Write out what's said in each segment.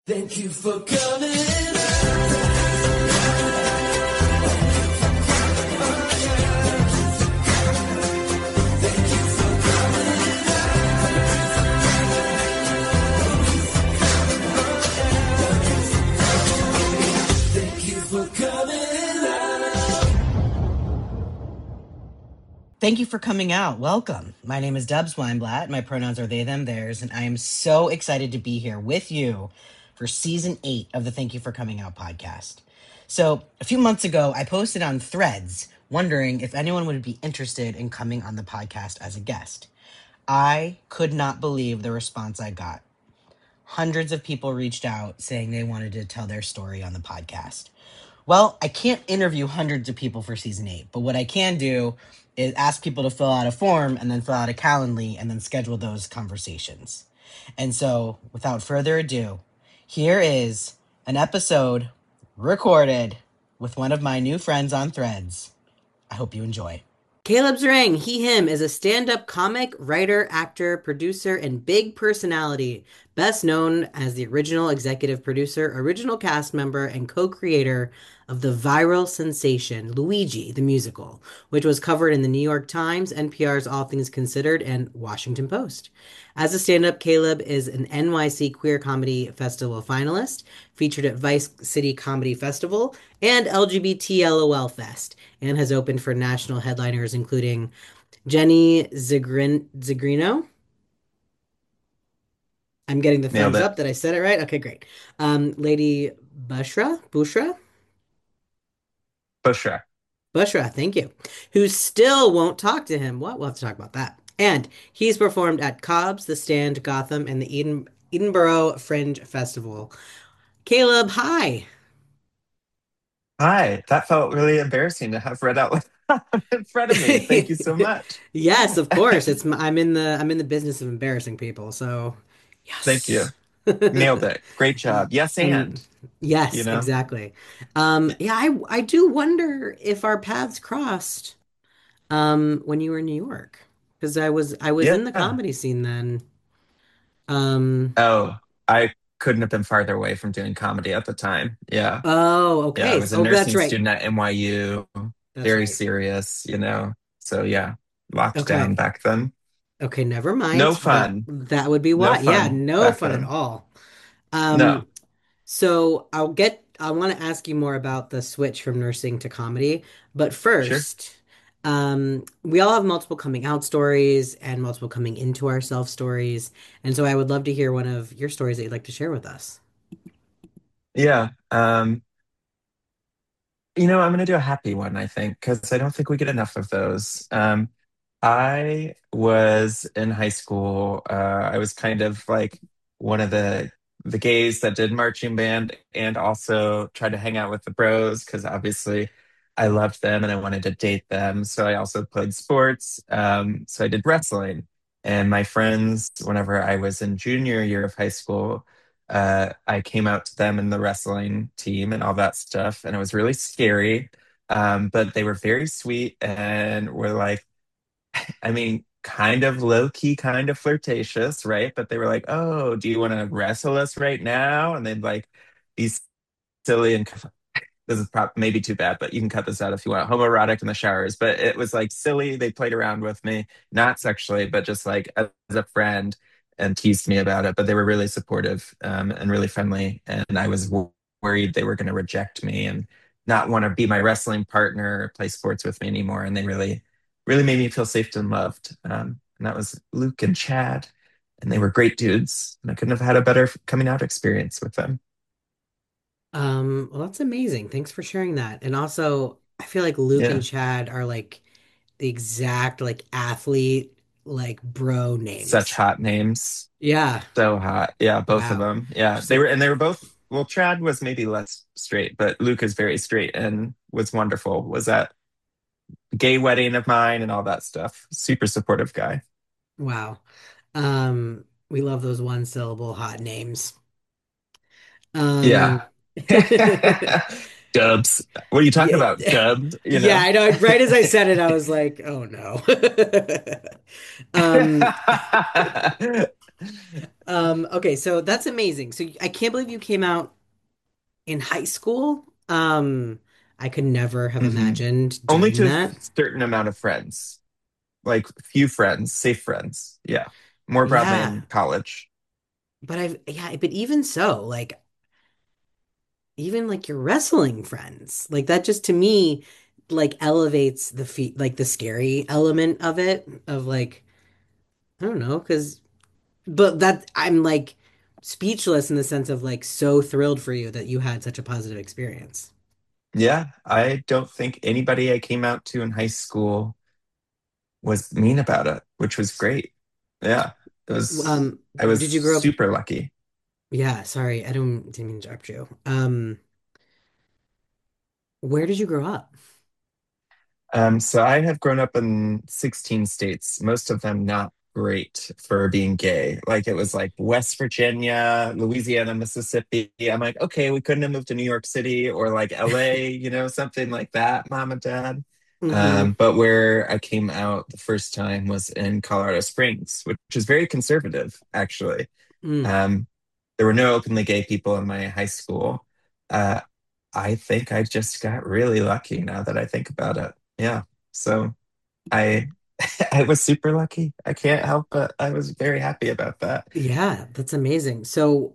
Thank you for coming. Thank you for coming out. Thank you for coming out. Welcome. My name is Dubs Weinblatt. My pronouns are they, them, theirs, and I am so excited to be here with you for season 8 of the Thank You for Coming Out podcast. So, a few months ago, I posted on Threads wondering if anyone would be interested in coming on the podcast as a guest. I could not believe the response I got. Hundreds of people reached out saying they wanted to tell their story on the podcast. Well, I can't interview hundreds of people for season 8, but what I can do is ask people to fill out a form and then fill out a Calendly and then schedule those conversations. And so, without further ado, here is an episode recorded with one of my new friends on Threads. I hope you enjoy. Caleb Zerang, he, him, is a stand-up comic, writer, actor, producer, and big personality, best known as the original executive producer, original cast member, and co-creator of the viral sensation Luigi, the musical, which was covered in the New York Times, NPR's All Things Considered, and Washington Post. As a stand-up, Caleb is an NYC Queer Comedy Festival finalist, featured at Vice City Comedy Festival and LGBT LOL Fest, and has opened for national headliners including Jenny Zigrino. I'm getting the Nailed thumbs it. up that I said it right. Okay, great. Lady Bushra. Bushra, thank you. Who still won't talk to him. What? We'll have to talk about that. And he's performed at Cobb's, The Stand, Gotham, and the Edinburgh Fringe Festival. Caleb, hi. Hi. That felt really embarrassing to have read out loud in front of me. Thank you so much. Yes, of course. I'm in the business of embarrassing people, so Thank you. yes. Nailed it. Great job. Yes, And you yes, know? exactly. Yeah, I do wonder if our paths crossed when you were in New York. Because I was in the Yeah. comedy scene then. Um Oh, I couldn't have been farther away from doing comedy at the time. Yeah. oh, Yeah. I okay. was a Oh, that's nursing right. student at NYU, That's very right. serious. So yeah, locked down Okay. back then. Okay, never No mind. That fun. that would be No why. Yeah, fun no back fun at then. all. No. Um So I want to ask you more about the switch from nursing to comedy. But Sure. first, we all have multiple coming out stories and multiple coming into ourselves stories. And so I would love to hear one of your stories that you'd like to share with us. Yeah. I'm going to do a happy one, I think, because I don't think we get enough of those. I was in high school. I was kind of like one of the gays that did marching band and also tried to hang out with the bros because obviously I loved them and I wanted to date them. So I also played sports. So I did wrestling. And my friends, whenever I was in junior year of high school, I came out to them in the wrestling team and all that stuff, and it was really scary. But they were very sweet and were like, I mean, kind of low key, kind of flirtatious, right? But they were like, "Oh, do you want to wrestle us right now?" And they'd like be silly and this is maybe too bad, but you can cut this out if you want. Homoerotic in the showers, but it was like silly. They played around with me, not sexually, but just like as a friend and teased me about it. But they were really supportive and really friendly. And I was worried they were going to reject me and not want to be my wrestling partner or play sports with me anymore. And they really, really made me feel safe and loved. And that was Luke and Chad. And they were great dudes. And I couldn't have had a better coming out experience with them. Well, that's amazing. Thanks for sharing that. And also, I feel like Luke and Yeah. Chad are like the exact like athlete like bro Such names. hot names. Yeah. So hot. Yeah, both of Wow. them. Yeah, So they were both, well, Chad was maybe less straight, but Luke is very straight and was wonderful. Was at gay wedding of mine and all that stuff. Super supportive guy. wow. We love those one syllable hot names. Yeah. Um, Dubs. What are you talking yeah, about? Dubs, you yeah, know? I know. Right as I said it, I was like, oh no. Um, Okay, so that's amazing. So I can't believe you came out in high school. I could never have Hmm. imagined Only doing to a that. certain amount of friends, like few friends, safe friends. Yeah. More broadly Yeah, in college. but even so, like even like your wrestling friends, like that just to me like elevates the feet, like the scary element of it, of like I don't know, because but that I'm like speechless in the sense of like so thrilled for you that you had such a positive experience. Yeah. I don't think anybody I came out to in high school was mean about it, which was great. Yeah. It was, I was Did you grow up? super lucky. Yeah, sorry, I didn't mean to interrupt you. Where did you grow up? So I have grown up in 16 states, most of them not great for being gay. Like it was like West Virginia, Louisiana, Mississippi. I'm like, okay, we couldn't have moved to New York City or like LA, something like that, mom and dad. Mm-hmm. But where I came out the first time was in Colorado Springs, which is very conservative, actually. Mm. Um, there were no openly gay people in my high school. Uh, I think I just got really lucky now that I think about it. Yeah. So I I was super lucky. I can't help but I was very happy about that. Yeah, that's amazing. So,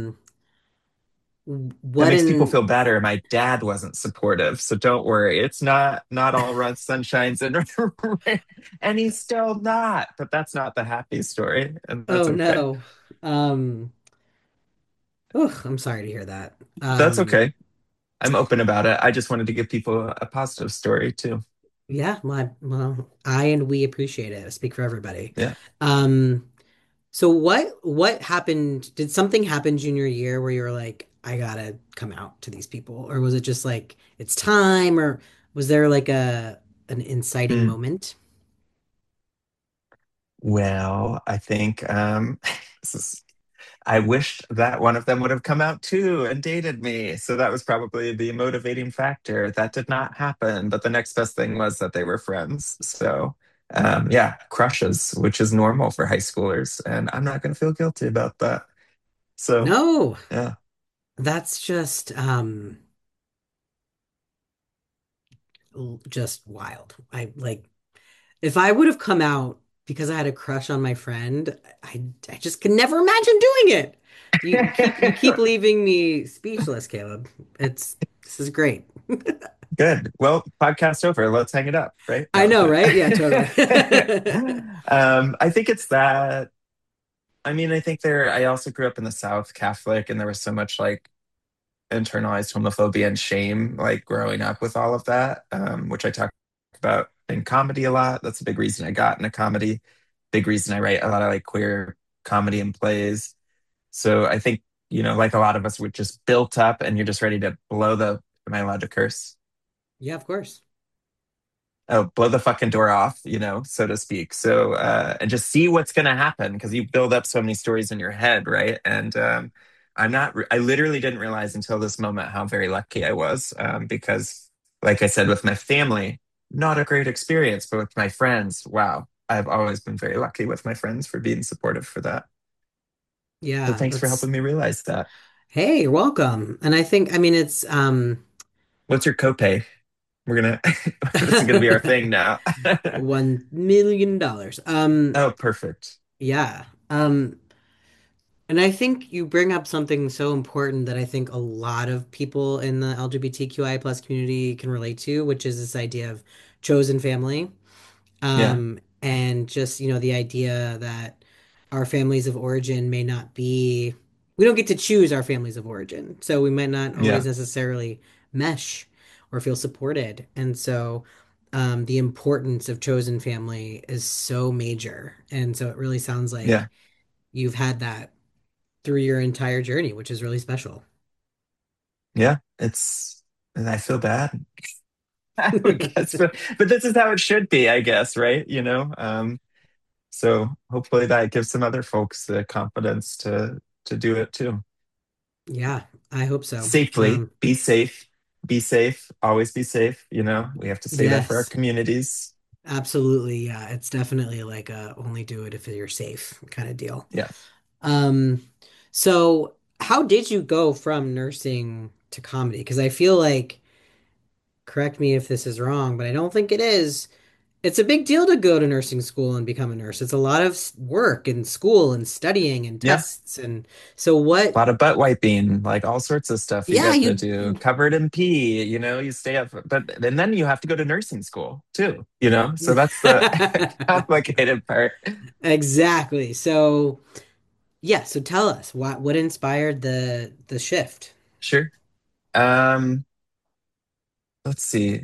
That what makes people in feel better. My dad wasn't supportive, so don't worry. It's not all run sunshines and and he's still not, but that's not the happy story, and that's oh okay. no. Um, oh, I'm sorry to hear that. That's okay. I'm open about it. I just wanted to give people a positive story too. Yeah, well, I and we appreciate it. I speak for everybody. Yeah. Um, so what happened? Did something happen junior year where you were like, I gotta come out to these people? Or was it just like it's time, or was there like a an inciting Hmm. moment? Well, I think this is I wished that one of them would have come out too and dated me. So that was probably the motivating factor. That did not happen, but the next best thing was that they were friends. So, yeah, crushes, which is normal for high schoolers, and I'm not going to feel guilty about that. So, No, yeah. that's just wild. I like if I would have come out because I had a crush on my friend, I just could never imagine doing it. You keep leaving me speechless, Caleb. This is great. Good. Well, podcast over. Let's hang it up, right? I No. know, right? Yeah, totally. I think it's that. I mean, I think I also grew up in the South Catholic, and there was so much like internalized homophobia and shame, like growing up with all of that, which I talk about in comedy a lot. That's a big reason I got into comedy. Big reason I write a lot of like queer comedy and plays. So I think, like a lot of us, would just built up and you're just ready to blow the, am I allowed to curse? Yeah, of course. Oh, blow the fucking door off, so to speak. So, and just see what's going to happen because you build up so many stories in your head, right? And I literally didn't realize until this moment how very lucky I was because, like I said, with my family, not a great experience, but with my friends, wow, I've always been very lucky with my friends for being supportive for that. So Yeah, thanks for that's helping me realize that. hey, you're welcome. And I think I mean it's What's your copay? We're gonna, this is gonna be our thing now. $1 million. Oh, perfect. Yeah. And I think you bring up something so important that I think a lot of people in the LGBTQI plus community can relate to, which is this idea of chosen family. Yeah, And just, the idea that our families of origin may not be, we don't get to choose our families of origin. So we might not always yeah, necessarily mesh or feel supported. And so the importance of chosen family is so major. And so it really sounds like yeah. you've had that through your entire journey, which is really special. Yeah, and I feel bad, I guess, but this is how it should be, I guess, right? So hopefully that gives some other folks the confidence to do it too. Yeah, I hope so. Safely, be safe, always be safe. We have to say that for our Yes. communities. Absolutely, yeah. It's definitely like a only do it if you're safe kind of deal. Yeah. Um, so how did you go from nursing to comedy? Because I feel like, correct me if this is wrong, but I don't think it is. It's a big deal to go to nursing school and become a nurse. It's a lot of work and school and studying and Yeah. tests. And so what, A lot of butt wiping, like all sorts of stuff you yeah, get to do, you covered in pee, you stay up, but and then you have to go to nursing school too. So that's the complicated part. exactly. So yeah, so tell us what inspired the shift? Sure. Um, let's see.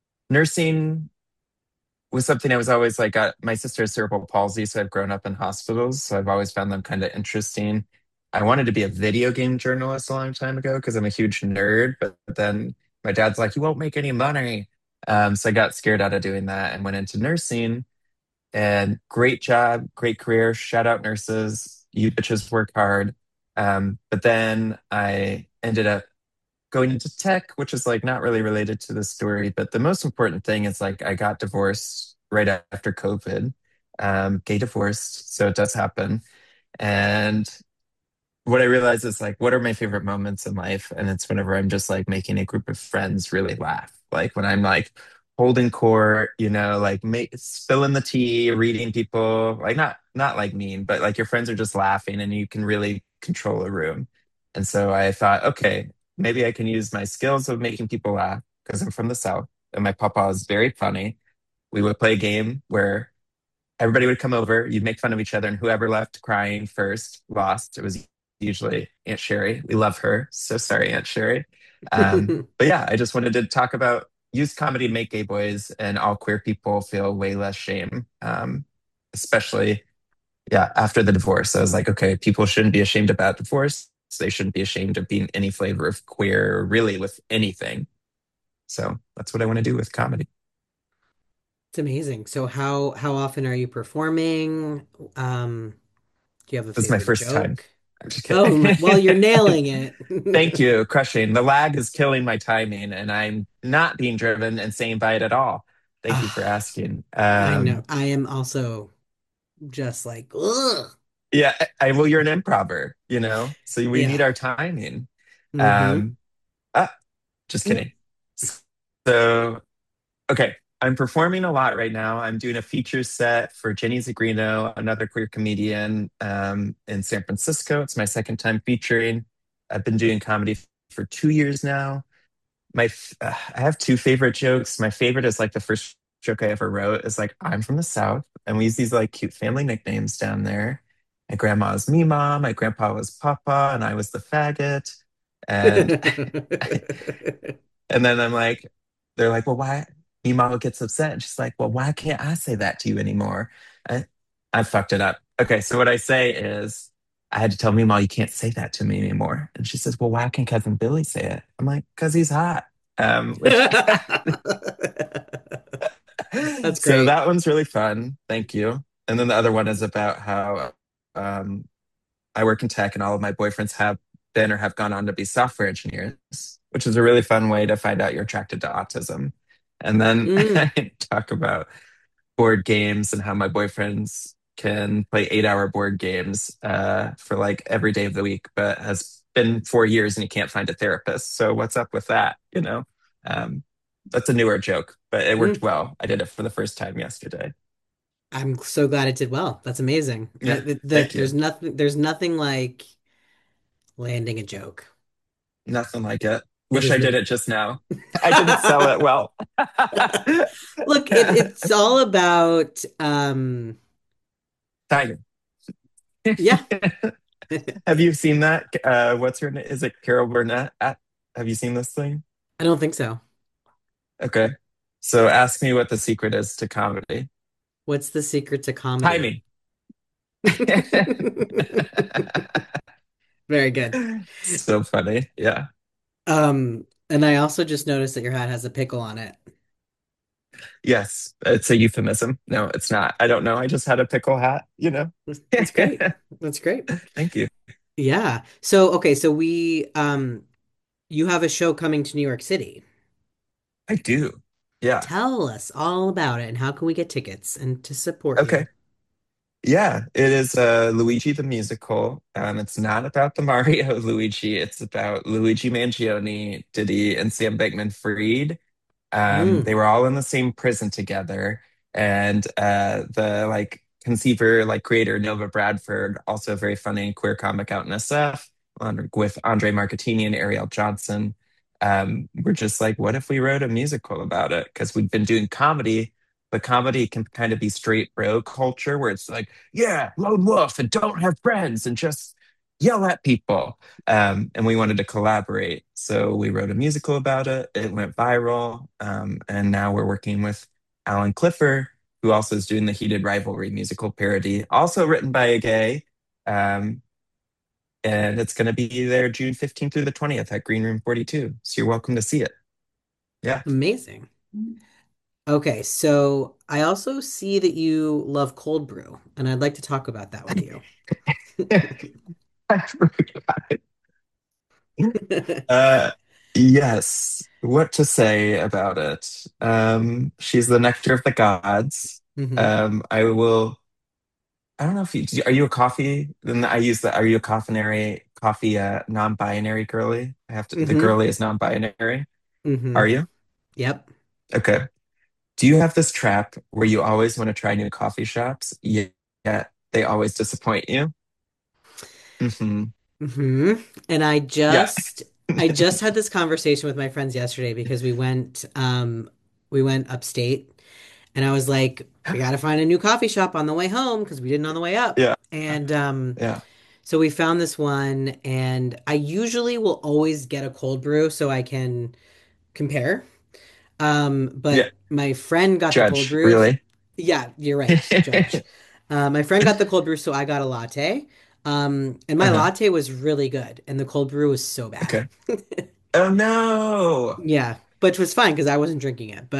Nursing was something I was always like, my sister has cerebral palsy, so I've grown up in hospitals. So I've always found them kind of interesting. I wanted to be a video game journalist a long time ago because I'm a huge nerd, but then my dad's like, you won't make any money. So I got scared out of doing that and went into nursing. And great job, great career. Shout out nurses. You bitches work hard. But then I ended up going into tech, which is like not really related to the story. But the most important thing is like I got divorced right after COVID, gay divorced. So it does happen. And what I realize is like, what are my favorite moments in life? And it's whenever I'm just like making a group of friends really laugh. Like when I'm like holding court, like spilling the tea, reading people, like not like mean, but like your friends are just laughing and you can really control a room. And so I thought, okay, maybe I can use my skills of making people laugh because I'm from the South and my papa is very funny. We would play a game where everybody would come over, you'd make fun of each other, and whoever left crying first lost. It was usually Aunt Sherry. We love her. So sorry, Aunt Sherry. But yeah, I just wanted to talk about use comedy to make gay boys and all queer people feel way less shame. Especially, yeah, after the divorce. I was like, okay, people shouldn't be ashamed about divorce. So they shouldn't be ashamed of being any flavor of queer, really with anything. So that's what I want to do with comedy. It's amazing. So how often are you performing? Do you have a This is my favorite first time. joke? I'm just Oh kidding. my, well, you're nailing Thank it. you, crushing. The lag is killing my timing, and I'm not being driven insane by it at all. Thank you for Ah, asking. I know. I am also just like, ugh. Yeah, well, you're an improver, so we Yeah. need our timing. Mm-hmm. Um, ah, just kidding. So, okay, I'm performing a lot right now. I'm doing a feature set for Jenny Zagrino, another queer comedian in San Francisco. It's my second time featuring. I've been doing comedy for 2 years now. I have two favorite jokes. My favorite is like the first joke I ever wrote is like I'm from the South, and we use these like cute family nicknames down there. My grandma was Mima, my grandpa was Papa, and I was the faggot. And and then they're like, well, why? Mima gets upset, and she's like, well, why can't I say that to you anymore? I, I fucked it up. Okay, so what I say is, I had to tell Mima you can't say that to me anymore, and she says, well, why can cousin Billy say it? I'm like, because he's hot. Which That's so great. that one's really fun. Thank you. And then the other one is about how um, I work in tech and all of my boyfriends have been or have gone on to be software engineers, which is a really fun way to find out you're attracted to autism. And then Mm. I talk about board games and how my boyfriends can play 8 hour board games for like every day of the week, but has been 4 years and he can't find a therapist. So what's up with that? Um, that's a newer joke, but it worked Mm. well. I did it for the first time yesterday. I'm so glad it did well. That's amazing. Yeah, thank There's you. nothing like landing a joke. Nothing like it. It Wish is I the did it just now. I didn't sell it well. Look, it's all about Tiger. yeah. Have you seen that? What's her name? Is it Carol Burnett? Have you seen this thing? I don't think so. Okay. So ask me what the secret is to comedy. What's the secret to comedy? Timing. Very good. So funny. Yeah. And I also just noticed that your hat has a pickle on it. Yes. It's a euphemism. No, it's not. I don't know. I just had a pickle hat. That's great. That's great. Thank you. Yeah. So okay, so we you have a show coming to New York City. I do. Yeah. Tell us all about it and how can we get tickets and to support you? Okay. Yeah, it is Luigi the Musical. It's not about the Mario Luigi. It's about Luigi Mangione, Diddy, and Sam Bankman-Fried. They Mm, were all in the same prison together, and the like conceiver, like creator Nova Bradford, also a very funny queer comic out in SF, with Andre Marketing and Ariel Johnson. We're just like, what if we wrote a musical about it? Because we've been doing comedy, but comedy can kind of be straight bro culture, where it's like, yeah, lone wolf and don't have friends and just yell at people. And we wanted to collaborate. So we wrote a musical about it. It went viral. And now we're working with Alan Clifford, who also is doing the Heated Rivalry musical parody, also written by a gay. Um, and it's going to be there June 15th through the 20th at Green Room 42. So you're welcome to see it. Yeah. amazing. Okay, so I also see that you love cold brew, and I'd like to talk about that with you. I forgot. Uh, yes. What to say about it? She's the nectar of the gods. Hmm. I will. I don't know if are you a coffee? Then I use the. Are you a coffee non-binary girly? I have to. The Hmm. girly is non-binary. Hmm. Are you? Yep. Okay. Do you have this trap where you always want to try new coffee shops, yet they always disappoint you? Hmm. Hmm. And Yeah. I just had this conversation with my friends yesterday because we went upstate and I was like, we got to find a new coffee shop on the way home because we didn't on the way up. Yeah. And Yeah. so we found this one and I usually will always get a cold brew so I can compare. Yeah. But my friend got the cold Judge, brew. really? Yeah, you're right, Judge. My friend got the cold brew, so I got a latte. And my Uh-huh. latte was really good, and the cold brew was so bad. Okay. Oh no. Yeah, which was fine because I wasn't drinking it.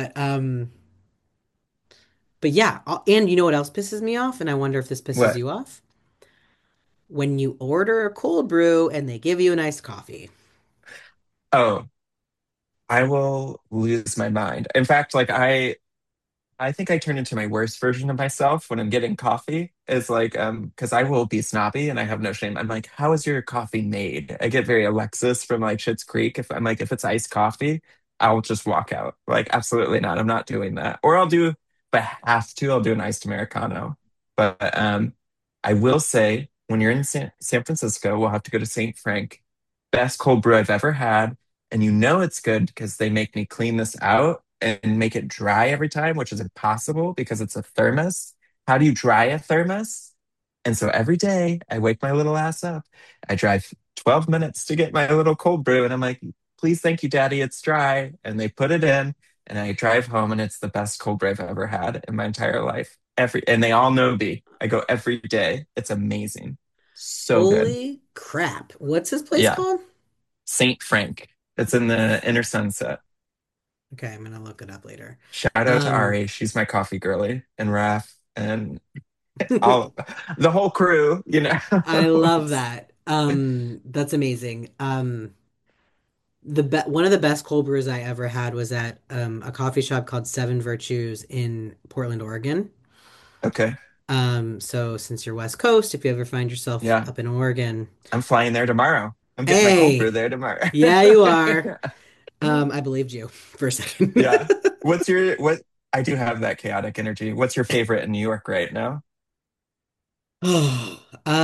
But yeah, and you know what else pisses me off? And I wonder if this pisses What? you off? When you order a cold brew and they give you an iced coffee. Oh, I will lose my mind. In fact, I think I turn into my worst version of myself when I'm getting coffee. Is like, because I will be snobby and I have no shame. I'm like, how is your coffee made? I get very Alexis from like Schitt's Creek. If I'm like, if it's iced coffee, I'll just walk out. Like, absolutely not. I'm not doing that. Or I'll do, if I have to, I'll do an iced Americano. But I will say, when you're in San Francisco, we'll have to go to St. Frank. Best cold brew I've ever had. And you know it's good because they make me clean this out and make it dry every time, which is impossible because it's a thermos. How do you dry a thermos? And so every day I wake my little ass up. I drive 12 minutes to get my little cold brew. And I'm like, please, thank you, Daddy. It's dry. And they put it in. And I drive home, and it's the best cold brew I've ever had in my entire life. And they all know me. I go every day. It's amazing. So good. Holy crap. What's this place Yeah. called? St. Frank. It's in the inner sunset. Okay, I'm gonna look it up later. Shout out to Um, Ari. She's my coffee girly, and Raph and all the whole crew, you know. I love that. That's amazing. The be one of the best cold brews I ever had was at a coffee shop called Seven Virtues in Portland, Oregon. Okay. So since you're West Coast, if you ever find yourself Yeah. up in Oregon, I'm flying there tomorrow. I'm getting my cold brew hey, there tomorrow. yeah, you are. I believed you for a second. Yeah. What I do have that chaotic energy. What's your favorite in New York right now? Oh,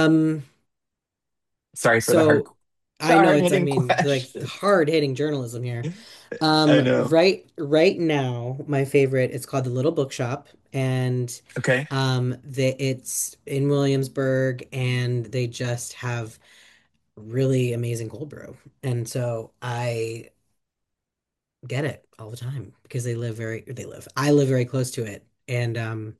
Sorry for so the I know hard it's, I hitting mean, like question. hard-hitting journalism here. I know. Right now, my favorite, it's called the Little Bookshop, and Okay. it's in Williamsburg, and they just have really amazing cold brew. And so I get it all the time because I live very close to it. And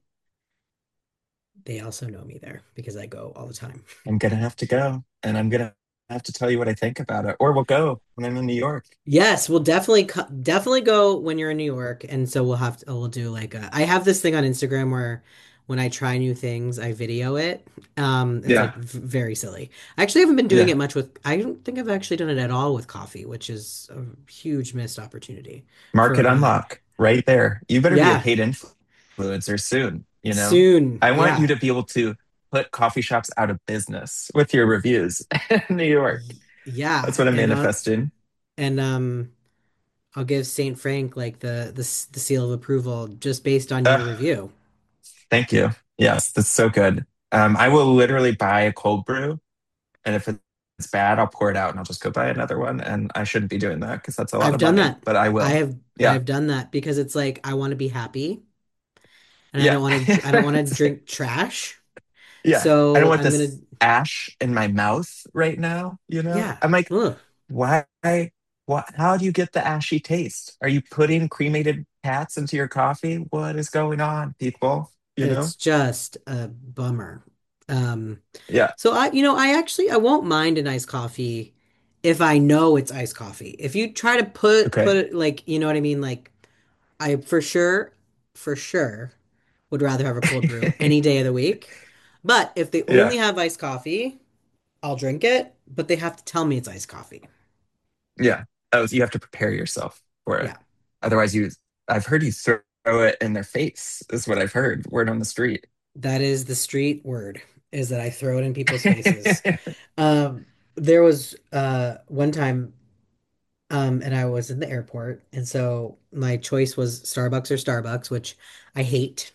they also know me there because I go all the time. I'm gonna have to go, and I'm gonna have to tell you what I think about it, or we'll go when I'm in New York. Yes, we'll definitely go when you're in New York, and so we'll do like I have this thing on Instagram where when I try new things, I video it. It's like Yeah. very silly. I actually haven't been doing Yeah. it much with. I don't think I've actually done it at all with coffee, which is a huge missed opportunity for Market unlock. right there. You better be a Yeah, paid influencer soon, you know? soon. I want you Yeah. to be able to put coffee shops out of business with your reviews in New York. Yeah, That's what I'm and manifesting. and I'll give Saint Frank like the seal of approval just based on your Ugh, review. thank you. Yes, that's so good. I will literally buy a cold brew, and if it's bad, I'll pour it out and I'll just go buy another one. And I shouldn't be doing that because that's a lot I've of done money, that. but I I will. have Yeah. I've done that because it's like I want to be happy and Yeah. I don't want to drink trash. Yeah. I don't So want I'm gonna this ash in my mouth right now, you know? yeah. I'm like, Ugh. why how do you get the ashy taste? Are you putting cremated cats into your coffee? What is going on, people? You know? It's just a bummer. Um Yeah. so I actually I won't mind an iced coffee if I know it's iced coffee. If you try to put Okay. it like, you know what I mean? Like I for sure would rather have a cold brew any day of the week. But if they only Yeah. have iced coffee, I'll drink it, but they have to tell me it's iced coffee. Yeah. Oh, so you have to prepare yourself for it. Yeah, Otherwise I've heard you throw it in their face, is what I've heard. Word on the street. that is the street word, is that I throw it in people's faces. There was one time and I was in the airport, and so my choice was Starbucks or Starbucks, which I hate.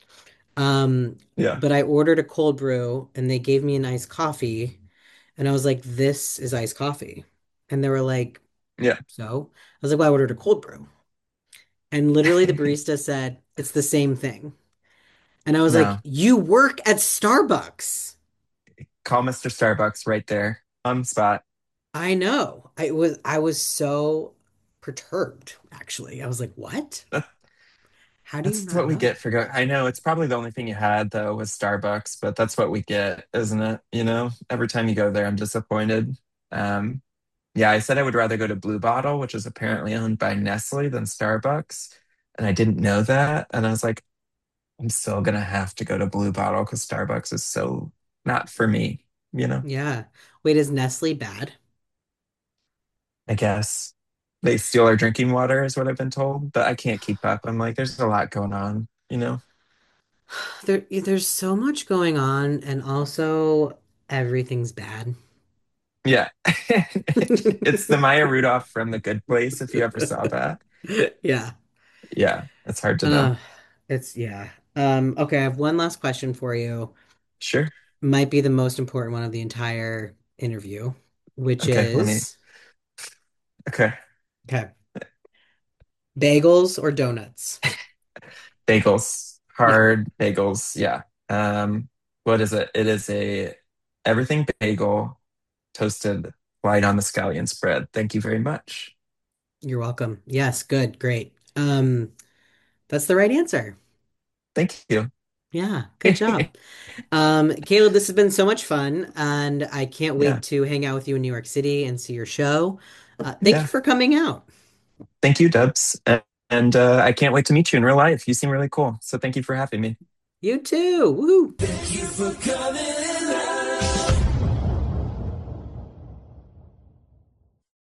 Um, Yeah. but I ordered a cold brew and they gave me an iced coffee, and I was like, "This is iced coffee." And they were like, Yeah. "So?" I was like, "Well, I ordered a cold brew." And literally the barista said, "It's the same thing." And I was like, No. "You work at Starbucks." Call Mr. Starbucks right there on the spot. I know. I was so perturbed, actually. I was like, "What? How do you That's not what we know?" get for I know it's probably the only thing you had though was Starbucks, but that's what we get, isn't it? You know, every time you go there, I'm disappointed. Um, yeah, I said I would rather go to Blue Bottle, which is apparently owned by Nestle, than Starbucks, and I didn't know that. And I was like, I'm still gonna have to go to Blue Bottle because Starbucks is so not for me. You know, Yeah. Wait, is Nestle bad? I guess they steal our drinking water, is what I've been told, but I can't keep up. I'm like, there's a lot going on. You know. There's so much going on, and also everything's bad. Yeah. It's the Maya Rudolph from The Good Place, if you ever saw that. Yeah. Yeah, it's hard to know. Uh, it's yeah. Okay, I have one last question for you. Sure. Might be the most important one of the entire interview, which Okay, let me. is Okay. okay, bagels or donuts? Bagels. Yeah, Hard bagels. Yeah. What is it? It is a everything bagel toasted light on the scallion spread. Thank you very much. you're welcome. Yes, good, great. That's the right answer. Thank you. Yeah, good job. Caleb, this has been so much fun, and I can't wait Yeah. to hang out with you in New York City and see your show. Thank you Yeah. for coming out. Thank you, Dubs. And I can't wait to meet you in real life. You seem really cool. So thank you for having me. You too. Woo. Thank you for coming